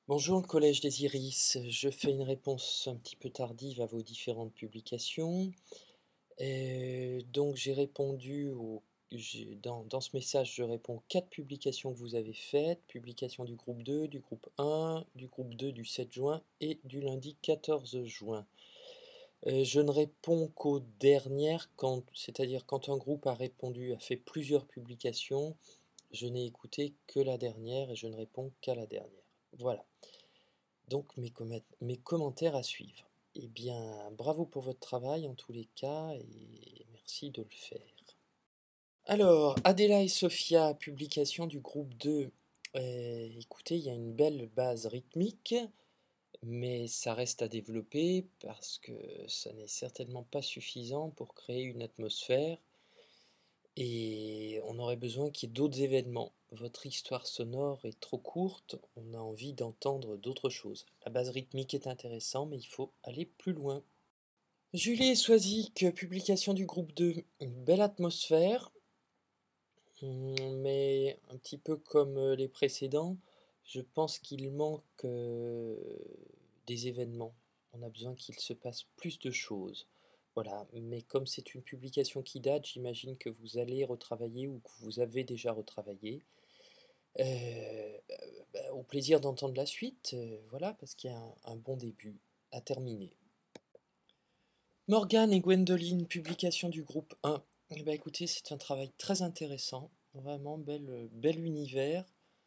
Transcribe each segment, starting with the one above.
Bonjour le Collège des Iris, je fais une réponse un petit peu tardive à vos différentes publications. Donc j'ai répondu dans ce message, je réponds aux 4 publications que vous avez faites, publication du groupe 2, du groupe 1, du groupe 2 du 7 juin et du lundi 14 juin. Je ne réponds qu'aux dernières, c'est-à-dire quand un groupe a fait plusieurs publications, je n'ai écouté que la dernière et je ne réponds qu'à la dernière. Voilà. Donc mes commentaires à suivre. Eh bien, bravo pour votre travail en tous les cas et merci de le faire. Alors, Adela et Sophia, publication du groupe 2. Écoutez, il y a une belle base rythmique, mais ça reste à développer parce que ça n'est certainement pas suffisant pour créer une atmosphère et on aurait besoin qu'il y ait d'autres événements. Votre histoire sonore est trop courte, on a envie d'entendre d'autres choses. La base rythmique est intéressante, mais il faut aller plus loin. Julie et Swazik, publication du groupe 2. Une belle atmosphère, mais un petit peu comme les précédents, je pense qu'il manque des événements. On a besoin qu'il se passe plus de choses. Voilà, mais comme c'est une publication qui date, j'imagine que vous allez retravailler ou que vous avez déjà retravaillé. Au plaisir d'entendre la suite, voilà, parce qu'il y a un bon début à terminer. Morgane et Gwendoline, publication du groupe 1. Eh ben, écoutez, c'est un travail très intéressant, vraiment bel univers.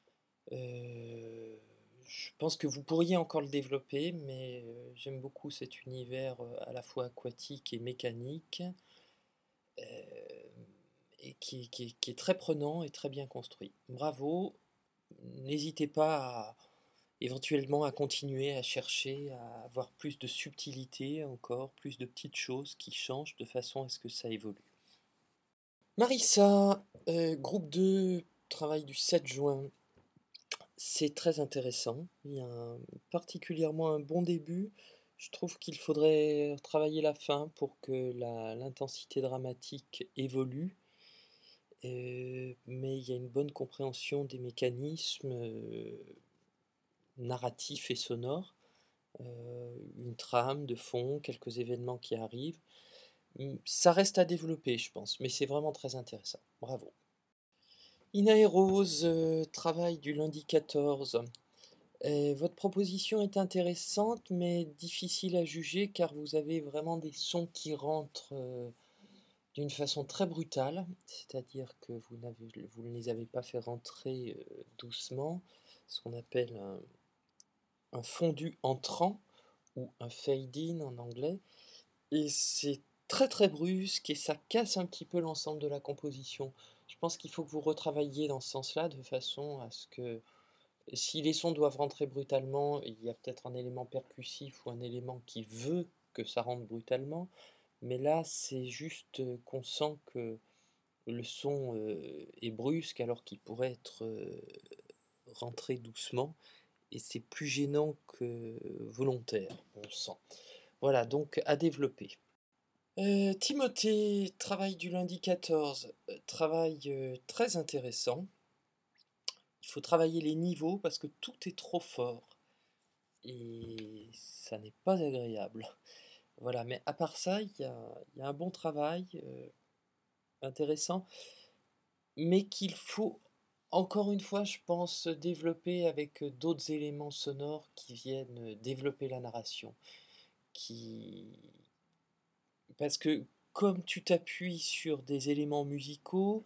Je pense que vous pourriez encore le développer, mais j'aime beaucoup cet univers à la fois aquatique et mécanique, euh, et qui est très prenant et très bien construit. Bravo, n'hésitez pas éventuellement à continuer à chercher, à avoir plus de subtilité encore, plus de petites choses qui changent de façon à ce que ça évolue. Marissa, groupe 2, travail du 7 juin. C'est très intéressant. Il y a particulièrement un bon début. Je trouve qu'il faudrait travailler la fin pour que l'intensité dramatique évolue. Mais il y a une bonne compréhension des mécanismes narratifs et sonores. Une trame de fond, quelques événements qui arrivent. Ça reste à développer, je pense, mais c'est vraiment très intéressant. Bravo. Ina et Rose, travail du lundi 14. Votre proposition est intéressante, mais difficile à juger car vous avez vraiment des sons qui rentrent d'une façon très brutale, c'est-à-dire que vous ne les avez pas fait rentrer doucement, ce qu'on appelle un fondu entrant ou un fade-in en anglais, et c'est très très brusque et ça casse un petit peu l'ensemble de la composition. Je pense qu'il faut que vous retravailliez dans ce sens-là de façon à ce que si les sons doivent rentrer brutalement, il y a peut-être un élément percussif ou un élément qui veut que ça rentre brutalement, mais là c'est juste qu'on sent que le son est brusque alors qu'il pourrait être rentré doucement et c'est plus gênant que volontaire, on sent. Voilà, donc à développer. Timothée, travail du lundi 14, travail très intéressant. Il faut travailler les niveaux parce que tout est trop fort et ça n'est pas agréable. Voilà, mais à part ça, il y a un bon travail intéressant, mais qu'il faut encore une fois, je pense, développer avec d'autres éléments sonores qui viennent développer la narration. Qui... Parce que comme tu t'appuies sur des éléments musicaux,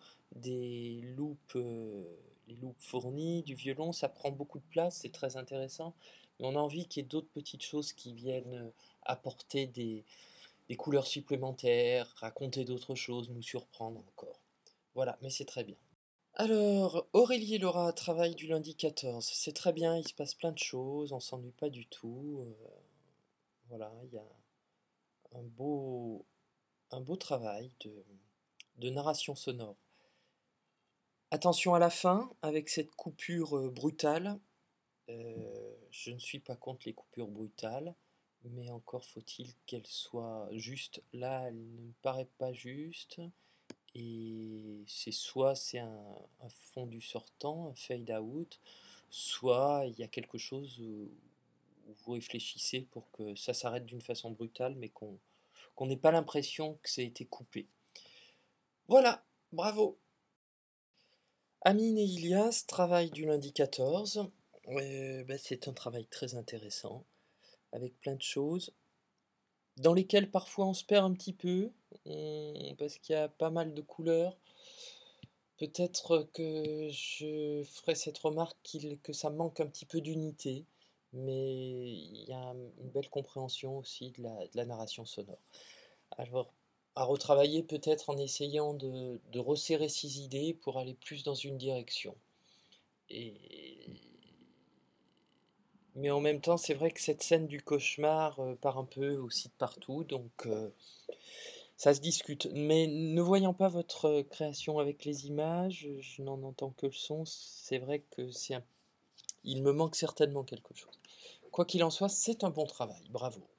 les loops fournis, du violon, ça prend beaucoup de place, c'est très intéressant. Mais on a envie qu'il y ait d'autres petites choses qui viennent apporter des couleurs supplémentaires, raconter d'autres choses, nous surprendre encore. Voilà, mais c'est très bien. Alors, Aurélie et Laura, travail du lundi 14. C'est très bien, il se passe plein de choses, on s'ennuie pas du tout. Voilà, il y a un beau, un beau travail de narration sonore. Attention à la fin, avec cette coupure brutale. Je ne suis pas contre les coupures brutales, mais encore faut-il qu'elles soient justes. Là, elle ne me paraît pas juste. Et c'est soit c'est un fondu sortant, un fade out, soit il y a quelque chose où vous réfléchissez pour que ça s'arrête d'une façon brutale, mais qu'on n'ait pas l'impression que ça a été coupé. Voilà, bravo. Amine et Ilias travaillent du lundi 14. C'est un travail très intéressant, avec plein de choses, dans lesquelles parfois on se perd un petit peu, parce qu'il y a pas mal de couleurs. Peut-être que je ferai cette remarque que ça manque un petit peu d'unité, mais il y a une belle compréhension aussi de la narration sonore. Alors, à retravailler peut-être en essayant de resserrer ses idées pour aller plus dans une direction. Mais en même temps, c'est vrai que cette scène du cauchemar part un peu aussi de partout, donc ça se discute. Mais ne voyant pas votre création avec les images, je n'en entends que le son, c'est vrai que il me manque certainement quelque chose. Quoi qu'il en soit, c'est un bon travail, bravo.